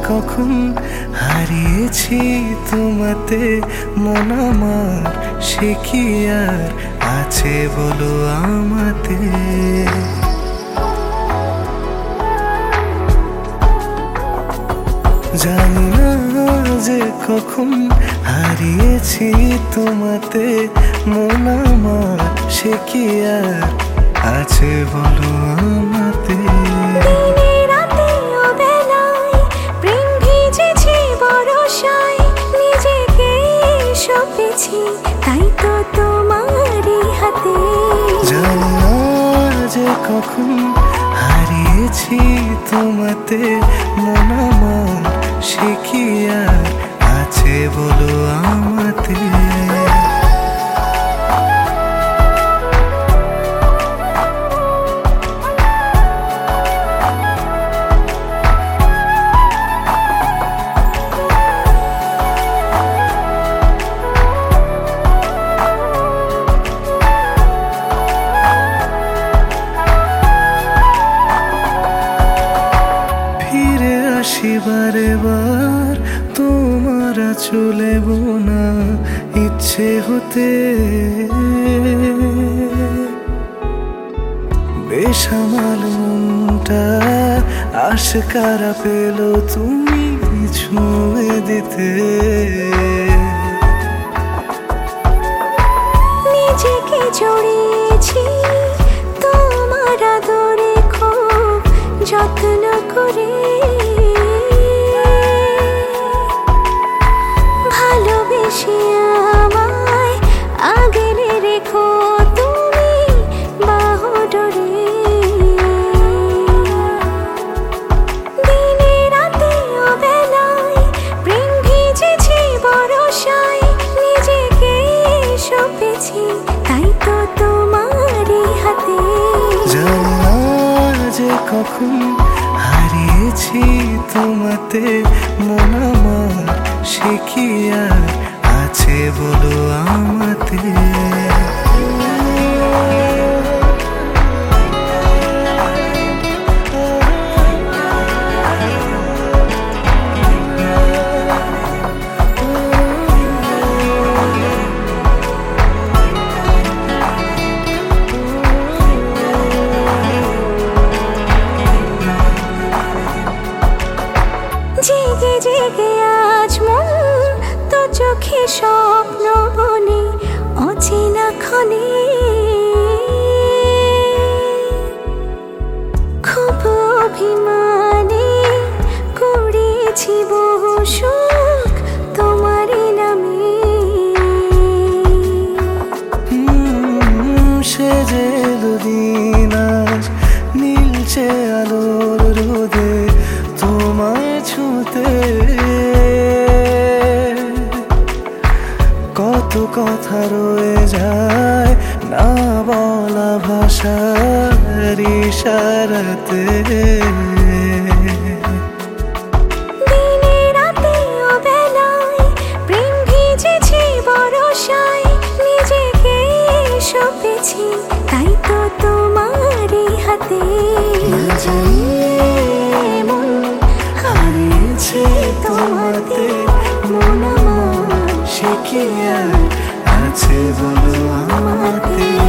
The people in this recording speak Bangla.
কখন হারিয়েছি তোমাতে, মন আমার সে কি আর আছে বলো আমাতে। জানি না যে কখন হারিয়েছি তোমাতে, মন আমার সে কি আর আছে বলো আমাতে। তাই তো তোমারই হাতে। জানি না যে কখন হারিয়েছি তোমাতে, মন আমার সে কি আর আছে বলো আমাতে। বারে বার তোমার চলে বোনা ইচ্ছে হতে, বেসামাল মনটা আশকারা পেল তুমি ছুঁয়ে দিতে। নিজেকে জড়িয়েছি তোমার আদরে, খুব যত্ন করে আমায় আগলে রেখো তুমি বাহুডোরে। দিনে রাতে অবেলায় প্রেম ভিজেছি বরষায়, নিজেকে সঁপেছি তাই তো তোমারই হাতে। জানি না যে কখন হারিয়েছি তোমাতে, মন আমার সে কি আর আছে বলো আমাতে। জেগে জেগে আজ মন তো চোখে স্বপ্ন বনে অচেনা ক্ষণে, খুব অভিমানে করেছি বহু সুখ তোমারই নামে। সে যে দুদিন আজ নীলছে আলোর রোদে তোমায় ছুঁতে, কত কথা রয়ে যায় না বলা ভাষার ইশারাতে। দিনে রাতে অবেলায় প্রেম ভিজেছি বরষায়, নিজেকে সঁপেছি তাই তো তোমারই হাতে। মন হারিয়েছে তোমাতে, মন আমার সে কি আর আছে বলো আমাতে।